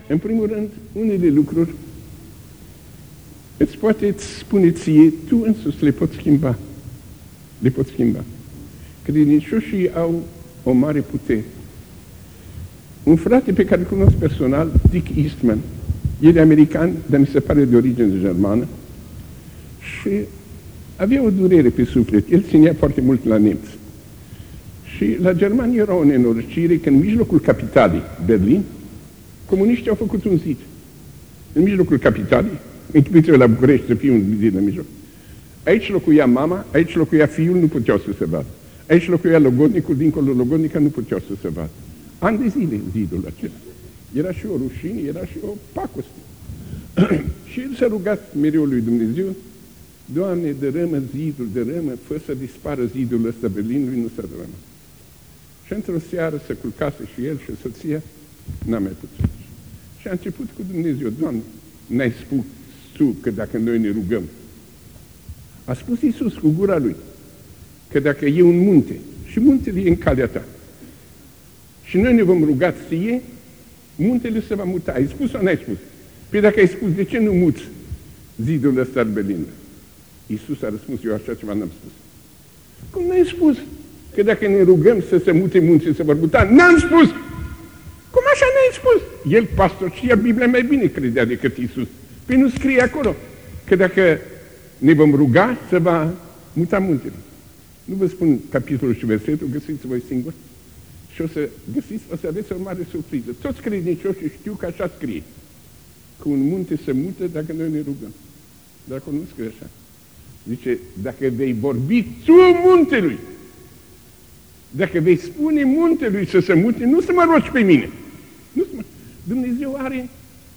În primul rând, unele lucruri îți poate spune ție, tu însuți le poți schimba. Le poți schimba. Credincioșii au o mare putere. Un frate pe care îl cunosc personal, Dick Eastman, el e american, dar mi se pare de origine germană, și avea o durere pe suflet. El ținea foarte mult la nemți. Și la germani era o nenorocire că în mijlocul capitalei, Berlin, comuniștii au făcut un zid. În mijlocul capitalei, închipuiți-vă la București să fie un zid în mijloc. Aici locuia mama, aici locuia fiul, nu puteau să se vadă. Aici locuia logodnicul, dincolo logodnica, nu puteau să se vadă. Ani de zile zidul acela. Era și o rușine, era și o pacoste. Și el s-a rugat mereu lui Dumnezeu, Doamne, dărâmă zidul, dărâmă, fă să dispară zidul ăsta Berlinului, nu s-a dărâmat. Și într-o seară se culcase și el și soția, n-a mai putut. Și a început cu Dumnezeu, Doamne, n-ai spus tu că dacă noi ne rugăm. A spus Iisus cu gura lui că dacă e un munte și muntele e în calea ta și noi ne vom ruga ție, muntele se va muta. Ai spus sau n-ai spus? Păi dacă ai spus, de ce nu muți zidul ăsta al Berlinului? Iisus a răspuns, eu așa ceva n-am spus. Cum n-ai spus? Că dacă ne rugăm să se mute munții, se vor muta? N-am spus! Cum așa n-ai spus? El, pastor, știa Biblia mai bine credea decât Iisus. Păi nu scrie acolo că dacă ne vom ruga, se va muta muntele. Nu vă spun capitolul și versetul, găsiți voi singuri. Și o să găsiți, o să aveți o mare surpriză. Toți credincioșii știu că așa scrie. Că un munte se mută dacă noi ne rugăm. Dar acolo nu scrie așa. Zice, dacă vei vorbi tu muntelui, dacă vei spune muntelui să se mute, nu să mă rogi pe mine. Dumnezeu are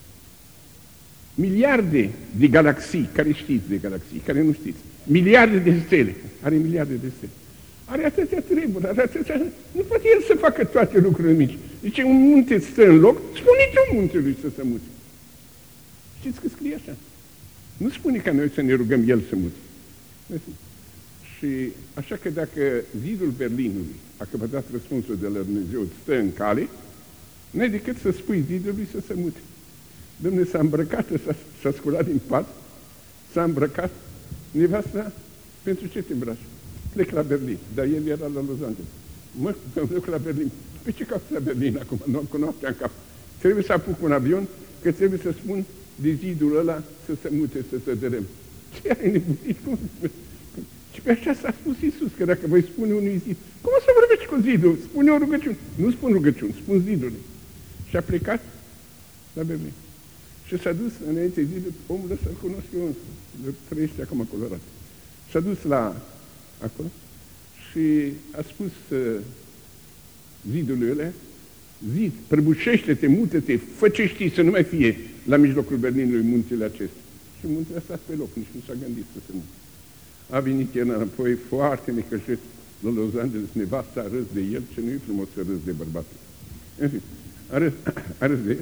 miliarde de galaxii, care știți de galaxii, care nu știți. Miliarde de stele. Are miliarde de stele. Are atâtea treburi, are atâtea... Nu poate el să facă toate lucrurile mici. Zice, un munte stă în loc, spune tu muntelui să se mute. Știți că scrie așa? Nu spune ca noi să ne rugăm el să mute. Și așa că dacă zidul Berlinului, a căpătat răspunsul de la Dumnezeu, stă în cale, n-ai decât să spui zidului să se mute. Dom'le, s-a îmbrăcat, s-a sculat din pat, s-a îmbrăcat, nevasta, pentru ce te îmbraci? Plec la Berlin, dar el era la Los Angeles. Mă duc la Berlin. Pe ce cauți la Berlin acum? Nu am cunoaștea în cap. Trebuie să apuc un avion, că trebuie să spun de zidul ăla să se mute, să se dărâm. Ce ai nebunit? Cum? Și pe așa s-a spus Iisus, că dacă voi spune unui zid, cum o să vorbești cu zidul? Spune o rugăciune. Nu spun rugăciuni, spun zidului. Și a plecat la Berlin. Și s-a dus înainte zidul, omul ăsta îl cunosc eu însă, trăiește acum în Colorado. S-a dus la acolo și a spus zidului ăla, zid, prăbușește-te, mută-te, fă ce știi să nu mai fie la mijlocul Berlinului muntele acesta. Și muntele a stat pe loc, nici nu s-a gândit să se mute. A venit el înapoi foarte necăjit la Los Angeles, nevasta a râs de el, ce nu e frumos să râs de bărbatul. În fine, a râs de el.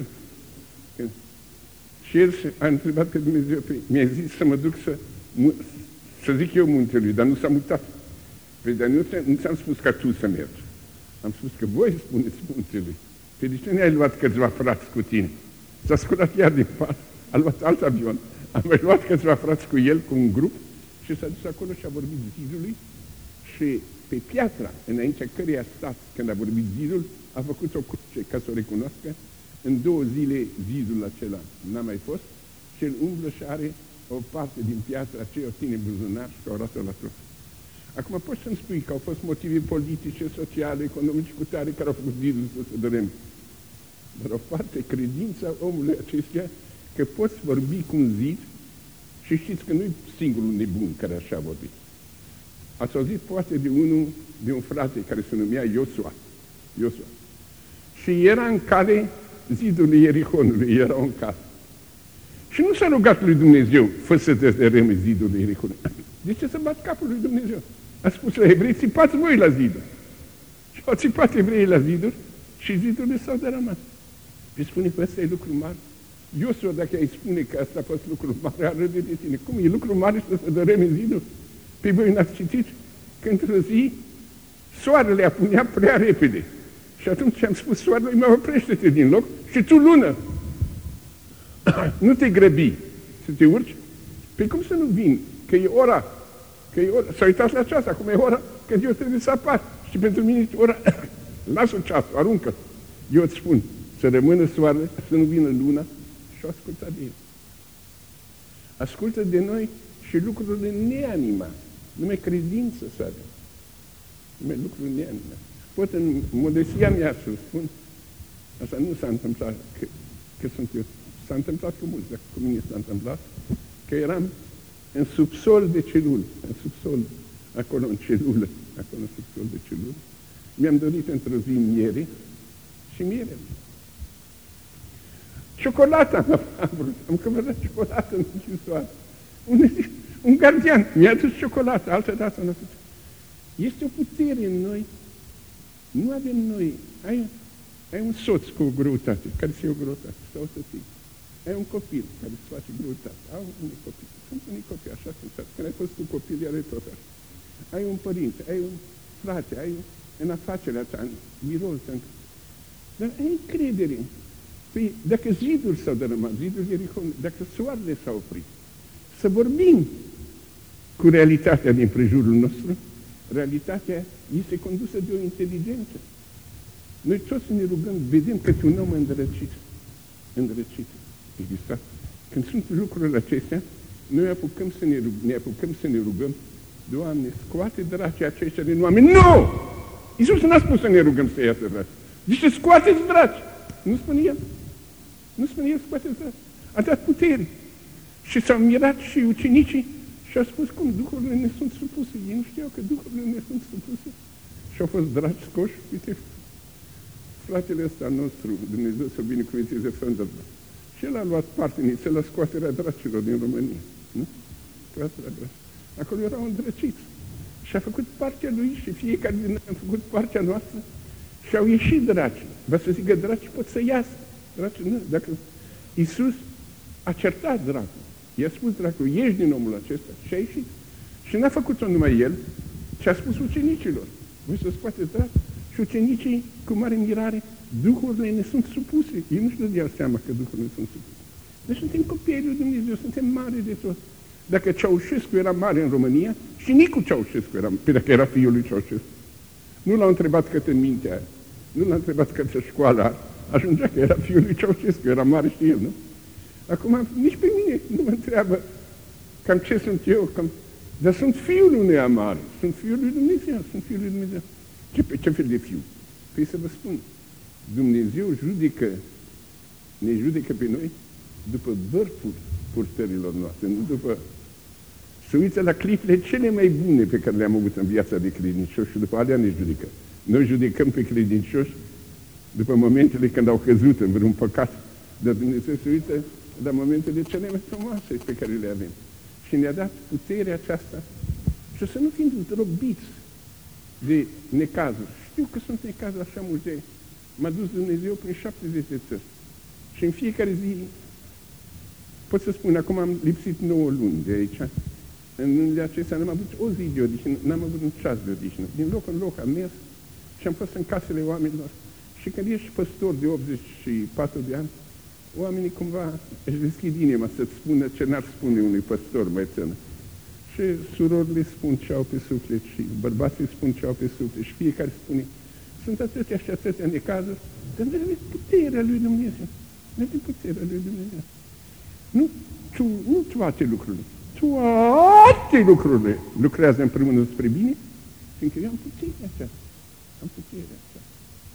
Și el a întrebat pe Dumnezeu, mi-a zis să mă duc să zic eu muntelui, dar nu s-a mutat. Păi, dar nu ți-am spus ca tu să mergi. Am spus că voi spuneți muntelui. Păi de ce ne-ai luat câțiva frați cu tine? S-a sculat iar din pat, a luat alt avion, a mai luat câțiva frați cu el, cu un grup, și s-a dus acolo și a vorbit zidului și pe piatra, înaintea căreia a stat când a vorbit zidul, a făcut o cruce ca să o recunoască. În 2 zile zidul acela n-a mai fost și el umblă și are o parte din piatra aceea, o ține buzunar și o arată la tot. Acum poți să-mi spui că au fost motive politice, sociale, economice, cu tare care au făcut zidul să se dărâme. Dar o parte credința omului acestuia că poți vorbi cu un zid și știți că nu-i singurul nebun care așa a vorbit. Ați auzit poate de un frate care se numea Iosua. Și era în cale zidului Ierihonului, era în cale. Și nu s-a rugat lui Dumnezeu, fă să te dărâme zidul Ierihonului. De ce să bat capul lui Dumnezeu? A spus la evrei, țipați voi la ziduri. Și au țipat evreii la ziduri și zidurile s-au dărâmat. Și spune că ăsta e lucru mare. Iosua, dacă ai spune că asta a fost lucru mare, ar râde de tine. Cum e lucru mare să se dărâme zidul? Pe voi n-ați citit că într-o zi soarele apunea prea repede. Și atunci am spus soarele, mă oprește-te din loc și tu lună. Nu te grăbi să te urci. Păi cum să nu vin? Că e ora. Să uitați la ceas, acum e ora, că eu trebuie să apar. Și pentru mine e ora. Lasă ceasul, aruncă. Eu îți spun, să rămână soarele, să nu vină luna și o asculta de el. Ascultă de noi și lucrurile neanimate. Numai credință să avem. Numai lucruri neanimate. Pot în modestia mea să spun, asta nu s-a întâmplat, că sunt eu. S-a întâmplat cu mulți, dar cu mine s-a întâmplat, că eram în subsol de celulă, în subsol, acolo în celulă, acolo în subsol de celulă. Mi-am dorit într-o zi miere și miere. Ciocolata am vrut, am căpătat ciocolată în închisoare. Un gardian mi-a adus ciocolată, altă dată nu făcut. Este o putere în noi. Nu avem noi. Ai un soț cu o greutate, care se ia o greutate, sau o soție. Ai un copil care îți face greutate. Au unii copii. Sunt unii copii, așa sunt. Când ai fost cu copil, iar tot așa. Ai un părinte, ai un frate, ai în afacerea ta, în birol ta. Dar ai încredere. Păi, dacă ziduri s-au dărâmat, ziduri Ierihon, dacă soarele s-a oprit, să vorbim cu realitatea din prejurul nostru, realitatea este condusă de o inteligență. Noi toți ne rugăm, vedem că un om îndrăcit. Îndrăcit. Exact. Când sunt lucrurile acestea, noi ne apucăm să ne rugăm, Doamne, scoate dracii aceștia din oameni. Nu! Iisus n-a spus să ne rugăm să iasă draci. Zice, scoateți draci! Nu spune El. Nu spune El, scoateți draci. A dat putere. Și s-au mirat și ucenicii și au spus cum duhurile ne sunt supuse. Ei nu știau că duhurile ne sunt supuse. Și au fost draci scoși. Uite, fratele ăsta nostru, Dumnezeu să-l binecuvânteze, Fânderla. Și el a luat parte nițel la scoaterea dracilor din România. Nu? Scoaterea dracilor. Acolo erau îndrăciți. Și a făcut partea lui și fiecare din noi a făcut partea noastră și au ieșit dracii. Va să zică, dracii pot să iasă. Dracii, nu. Dacă Iisus a certat dracul, i-a spus dracul, ieși din omul acesta și a ieșit. Și n-a făcut-o numai el, ci a spus ucenicilor. Voi să scoateți dracul. Și ucenicii, cu mare mirare, duhurile ne sunt supuse. Ei nu-și dădeau seama că duhurile sunt supuse. Deci suntem copiii lui Dumnezeu, suntem mari de tot. Dacă Ceaușescu era mare în România, și Nicu Ceaușescu era, pe dacă era fiul lui Ceaușescu. Nu l-au întrebat către mintea aia, nu l-a întrebat către școala, ajungea că era fiul lui Ceaușescu, era mare și el, nu? Acum, nici pe mine nu mă întreabă cam ce sunt eu, dar sunt fiul unui mare, sunt fiul lui Dumnezeu, sunt fiul lui Dumnezeu. Ce fel de fiu? Păi să vă spun, Dumnezeu ne judecă pe noi după vârful purtărilor noastre, nu după... Se uită la clipele cele mai bune pe care le-am avut în viața de credincioși și după alea ne judecă. Noi judecăm pe credincioși după momentele când au căzut în vreun păcat, dar Dumnezeu se uită la momentele cele mai frumoase pe care le avem. Și ne-a dat puterea aceasta și să nu fim zdrobiți de necazuri. Știu că sunt necazuri așa multe. M-a dus Dumnezeu prin 70 de țări. Și în fiecare zi, pot să spun, acum am lipsit 9 luni de aici. În lunile acestea n-am avut o zi de odihnă, n-am avut un ceas de odihnă. Din loc în loc am mers și am fost în casele oamenilor. Și când ești păstor de 84 de ani, oamenii cumva își deschid inima să-ți spună ce n-ar spune unui păstor mai tânăr. Și surorile spun ce au pe suflet și bărbații spun ce au pe suflet și fiecare spune, sunt atâtea și atâtea necazuri, dar ne avem puterea lui Dumnezeu. Ne avem puterea lui Dumnezeu. Nu toate lucrurile. Toate lucrurile lucrează împreună spre bine, fiindcă eu am puterea aceasta. Am puterea aceasta.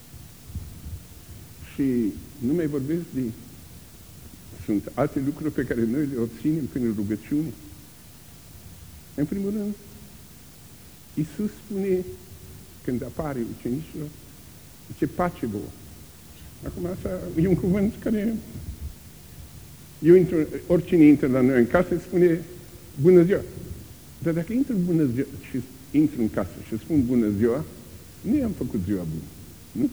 Și nu mai vorbesc de... Sunt alte lucruri pe care noi le obținem prin rugăciune. În primul rând, Iisus spune, când apare ucenicilor, zice, pace vouă. Acum asta e un cuvânt care... oricine intră la noi în casă spune, bună ziua. Dar dacă intru bună ziua și intru în casă și spun bună ziua, nu i-am făcut ziua bună. Nu?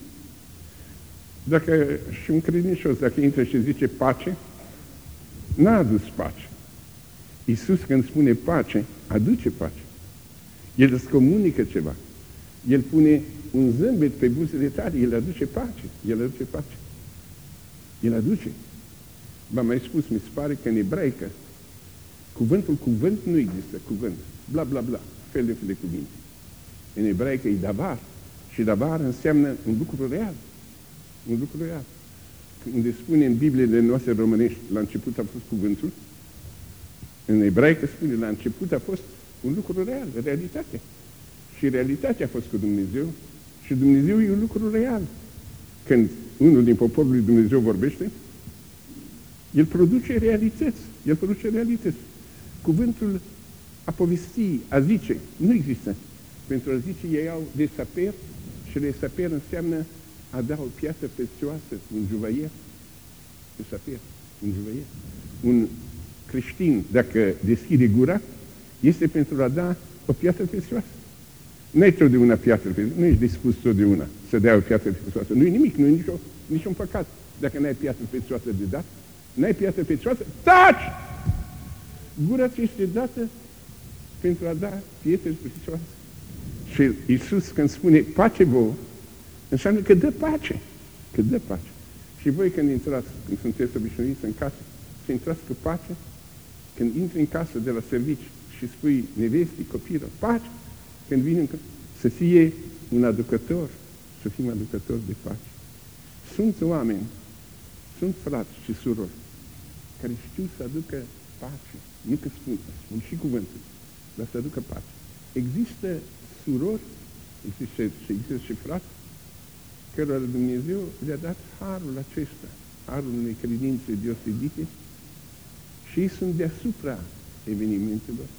Dacă și un credincios, dacă intră și zice pace, n-a adus pace. Iisus când spune pace, aduce pace. El îți comunică ceva. El pune un zâmbet pe buzele tale, El aduce pace. El aduce pace. El aduce. V-am mai spus, mi se pare că în ebraică cuvântul cuvânt nu există, cuvânt, bla bla bla, fel de cuvinte. În ebraică e davar și davar înseamnă un lucru real. Un lucru real. Când spune în Bibliile noastre românești, la început a fost cuvântul, în ebraică spune, la început a fost un lucru real, realitate. Și realitatea a fost cu Dumnezeu și Dumnezeu e un lucru real. Când unul din poporul lui Dumnezeu vorbește, el produce realități. El produce realități. Cuvântul a povesti, a zice, nu există. Pentru a zice, ei au de saper și de saper înseamnă a da o piatră prețioasă, un juvaier. De saper, un juvaier. Un creștin, dacă deschide gura, este pentru a da o piatră prețioasă. Nu ai totdeauna piatră prețioasă, nu ești dispus totdeauna să dea o piatră prețioasă. Nu e nimic, nu e niciun păcat. Dacă n-ai piatră prețioasă de dat, n-ai piatră prețioasă, taci! Gura ți este dată pentru a da pietre prețioase. Și Iisus când spune pace vouă, înseamnă că dă pace. Că dă pace. Și voi când intrați, când sunteți obișnuiți în casă, să intrați cu pace, când intri în casă de la servici și spui nevestii, copilul, pace, când vine să fie un aducător, să fim aducători de pace. Sunt oameni, sunt frați și surori, care știu să aducă pace. Nu că spun și cuvântul, dar să aducă pace. Există surori, există și frați, cărora Dumnezeu le-a dat harul acesta, harul unei credințe deosebite și ei sunt deasupra evenimentelor,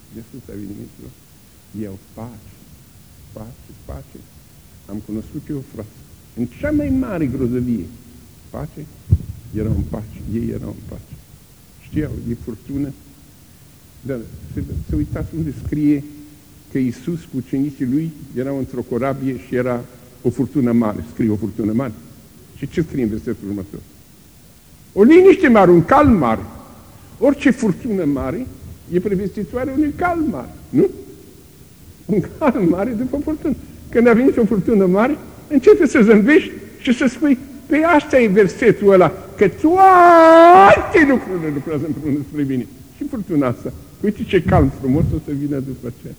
Ei au pace, pace, pace. Am cunoscut eu frate. În cea mai mare grozăvie, pace, erau în pace, ei erau în pace. Știau, e furtună, dar să uitați unde scrie că Iisus cu ucenicii lui erau într-o corabie și era o furtună mare. Scrie o furtună mare. Și ce scrie în versetul următor? O liniște mare, un calm mare. Orice furtună mare e prevestitoare unui calm mare. Nu? Un calm mare după furtună. Când a venit o furtună mare, începe să zâmbești și să spui, pe asta e versetul ăla, că toate lucrurile lucrează împreună spre bine. Și furtuna asta. Uite ce calm frumos o să vină după aceea.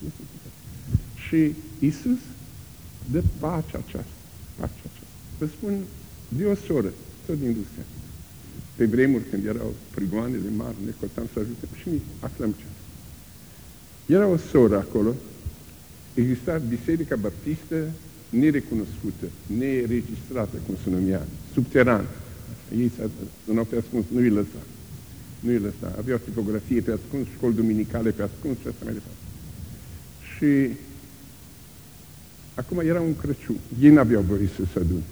Și Iisus dă pacea aceasta. Pacea aceasta. Vă spun de o soră, tot din Rusia. Pe vremuri, când erau prigoanele mari, ne cotam să ajutăm și ne aflăm ce. Era o soră acolo, exista Biserica Baptistă nerecunoscută, neregistrată, cum se numea, subteran. Ei s-au pe ascuns, nu îi lăsa. Nu îi lăsa. Aveau tipografie pe ascuns, școli duminicale pe ascuns și asta mai departe. Și acum era un Crăciun. Ei n-aveau voie să se adune.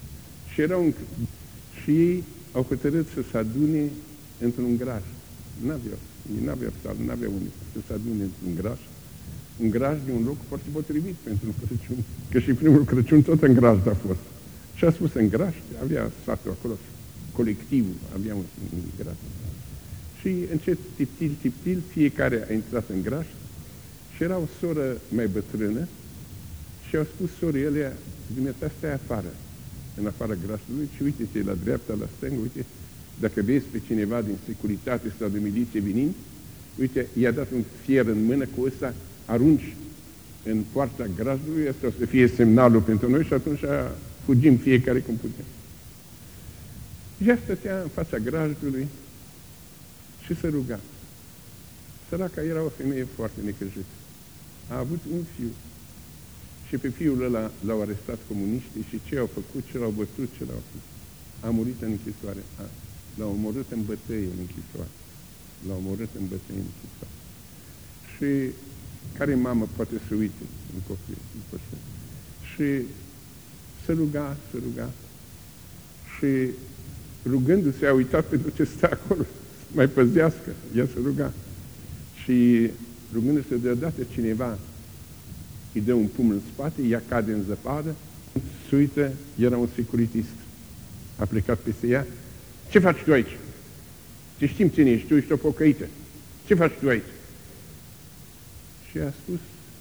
Și ei au hotărât să se adune într-un graj. N-aveau sală, n-aveau unde să se adune într-un graj. Un graj de un loc foarte potrivit pentru un Crăciun. Că și primul Crăciun tot în graj a fost. Și a spus în graj, avea satul acolo, colectivul, avea un graj. Și încet, tiptil, fiecare a intrat în graj și era o soră mai bătrână și au spus sorii elea, dumneata, stai afară, în afara grajului și uite-te la dreapta, la stângă, uite, dacă vezi pe cineva din securitate sau de miliție venind, uite, i-a dat un fier în mână, cu ăsta arunci în poarta grajdului, asta o să fie semnalul pentru noi și atunci fugim fiecare cum putem. Și ea stătea în fața grajdului și se ruga. Săraca era o femeie foarte necăjită. A avut un fiu. Și pe fiul ăla l-au arestat comuniștii și ce au făcut, ce l-au bătut, ce l-au făcut. A murit în închisoare. L-au omorât în bătăie în închisoare. L-au omorât în bătăie în închisoare. Și care mamă poate să uite în copil? Și se ruga. Și rugându-se a uitat pentru ce stă acolo. Mai păzească. Ea se ruga. Și rugându-se deodată cineva îi dă un pumn în spate, ea cade în zăpadă, se uită, era un securitist. A plecat peste ea. Ce faci tu aici? Ce știm cine ești, tu ești o pocăită. Ce faci tu aici? Și a spus,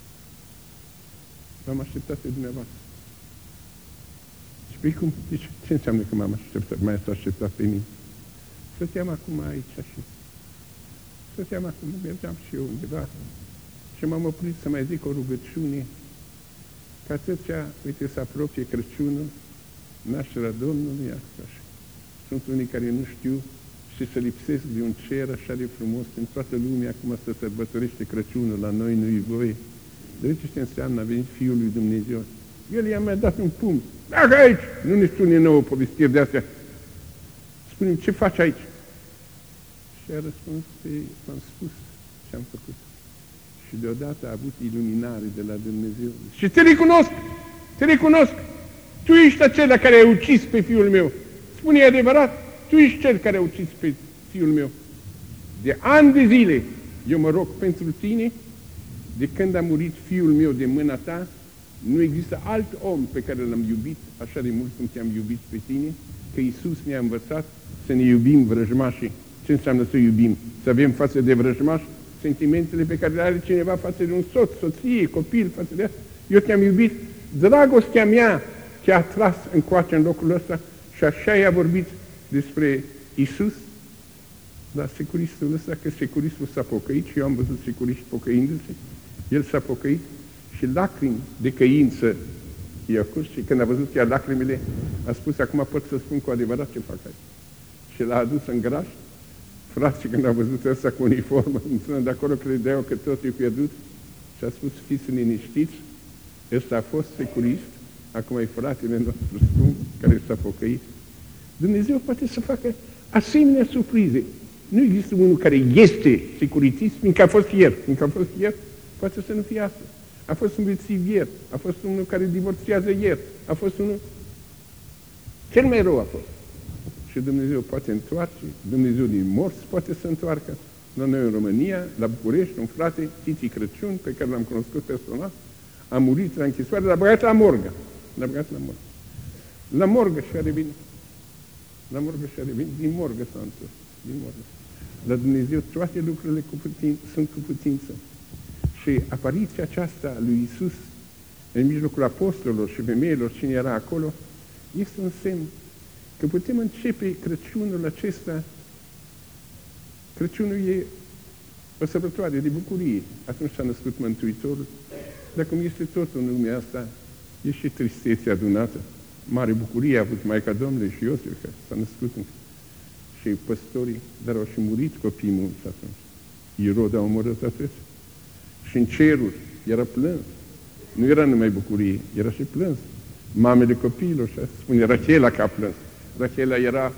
v-am așteptat pe dumneavoastră. Și pe cum? Ce înseamnă că m-am așteptat? M-ați așteptat pe mine? Stăteam acum aici și stăteam acum, mergeam și eu undeva și m-am oprit să mai zic o rugăciune, că atâția, uite, se apropie Crăciunul, nașterea Domnului, așa. Sunt unii care nu știu și se lipsesc de un cer așa de frumos, în toată lumea acum se sărbătorește Crăciunul, la noi nu-i voie. De ce înseamnă a venit Fiul lui Dumnezeu? El i-a mai dat un pumn. Dacă aici, nu ne spune nouă povestiri de astea. Spune-mi, ce faci aici? Și a răspuns, m-am spus ce am făcut. Și deodată a avut iluminare de la Dumnezeu. Și te recunosc! Te recunosc! Tu ești acela care a ucis pe fiul meu. Spune-i adevărat, tu ești cel care a ucis pe fiul meu. De ani de zile, eu mă rog pentru tine, de când a murit fiul meu de mâna ta, nu există alt om pe care l-am iubit așa de mult cum te-am iubit pe tine, că Iisus ne-a învățat să ne iubim vrăjmașii. Ce înseamnă să iubim? Să avem față de vrăjmași sentimentele pe care le are cineva față de un soț, soție, copil, față de asta. Eu te-am iubit, dragostea mea te-a atras încoace în locul ăsta și așa i-a vorbit despre Iisus, la securistul ăsta, că securistul s-a pocăit și eu am văzut securiști pocăindu-se, el s-a pocăit și lacrimi de căință i-a curs și când a văzut chiar lacrimile, a spus, acum pot să spun cu adevărat ce fac aici. Și l-a adus în graș. Frații, când au văzut ăsta cu uniformă, de acolo credeau că tot e pierdut și a spus, fiți liniștiți, ăsta a fost securist, acum e fratele nostru scump, care s-a pocăit. Dumnezeu poate să facă asemenea surprize. Nu există unul care este securitist, fiindcă a fost ieri. Fiindcă a fost ieri, poate să nu fie astăzi. A fost un bețiv ieri, a fost unul care divorțează ieri, a fost unul... Cel mai rău a fost. Și Dumnezeu poate întoarce, Dumnezeu din morți poate să întoarcă. La noi în România, la București, un frate, Tici Crăciun, pe care l-am cunoscut personal, a murit la închisoare, l-a băgat la morgă. L-a băgat la morgă. La morgă și-a revenit. La morgă și-a revenit, din morgă s-a întors. Din morgă. La Dumnezeu toate lucrurile sunt cu putință. Și apariția aceasta lui Iisus în mijlocul apostolilor și femeilor, cine era acolo, este un semn că putem începe Crăciunul acesta. Crăciunul e o sărbătoare de bucurie. Atunci s-a născut Mântuitorul. Dar cum este tot în lumea asta, e și tristețe adunată. Mare bucurie a avut Maica Domnului și Iosif, că s-a născut și păstorii, dar au și murit copiii mulți atunci. Irod a omorât atât. Și în ceruri era plâns. Nu era numai bucurie, era și plâns. Mamele copiilor, și spune Rachela că a plâns. Rachela era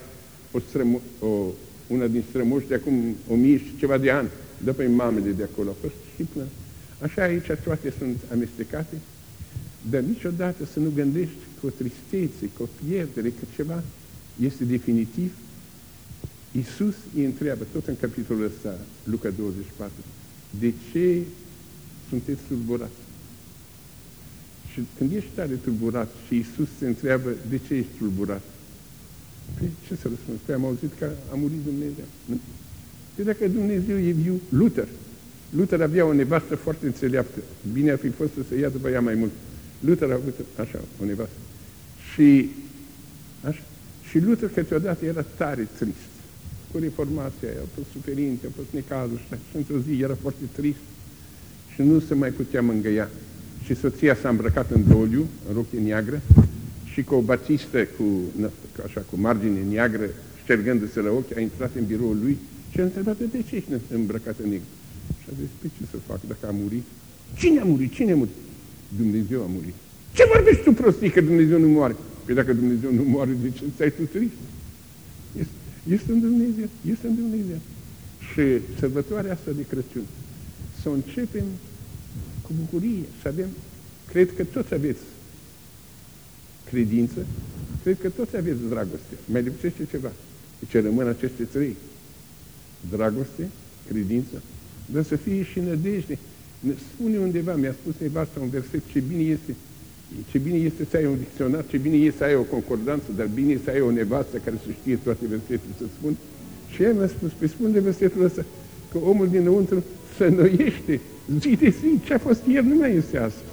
una din strămoși de acum 1000 și ceva de ani. După mamele de acolo a fost și plâns. Așa aici toate sunt amestecate, dar niciodată să nu gândești că o tristețe, că o pierdere, că ceva este definitiv. Iisus îi întreabă, tot în capitolul ăsta, Luca 24, de ce sunteți tulburați? Și când ești tare tulburat și Iisus se întreabă, de ce ești tulburat? Păi ce să răspund? Păi am auzit că a murit Dumnezeu. Nu? Păi dacă Dumnezeu e viu, Luther avea o nevastă foarte înțeleaptă. Bine ar fi fost să se ia după ea mai mult. Luther a avut așa, o nevastă. Și Luther câteodată era tare trist. Cu reformația aia, a fost suferință, a fost necazul și într-o zi era foarte trist și nu se mai putea mângâia. Și soția s-a îmbrăcat în doliu, în rochie neagră, și cu o batistă cu margine neagră, ștergându-se la ochi, a intrat în biroul lui și a întrebat, de ce ești îmbrăcat în negru? Și a zis, pe ce să fac dacă a murit? Cine a murit? Cine a murit? Dumnezeu a murit. Ce vorbești tu prostii că Dumnezeu nu moare? Păi dacă Dumnezeu nu moare, de ce stai tu trist? Este în Dumnezeu, este în Dumnezeu. Și sărbătoarea asta de Crăciun, să o începem cu bucurie, să avem, cred că toți aveți credință, cred că toți aveți dragoste. Mai lipsește ceva. Deci rămân aceste trei. Dragoste, credință, dar să fie și nădejde. Spune undeva, mi-a spus nevasta un verset, ce bine este să ai un dicționar, ce bine este să ai o concordanță, dar bine este să ai o nevastă care să știe toate versetele să spun. Și ea mi-a spus, păi spune versetul ăsta, că omul dinăuntru se înnoiește zi de zi, ce a fost ieri nu mai este azi.